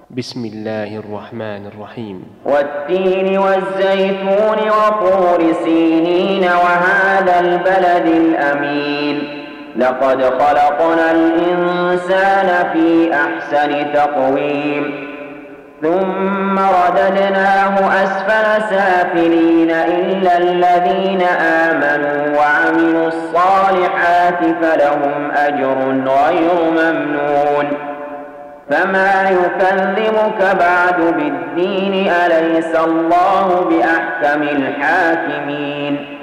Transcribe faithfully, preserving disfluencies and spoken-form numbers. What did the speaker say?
بسم الله الرحمن الرحيم. والتين والزيتون وطور سينين وهذا البلد الأمين لقد خلقنا الإنسان في أحسن تقويم ثم رددناه أسفل سافلين إلا الذين آمنوا وعملوا الصالحات فلهم أجر غير ممنون فما يكذبك بعد بالدين أليس الله بأحكم الحاكمين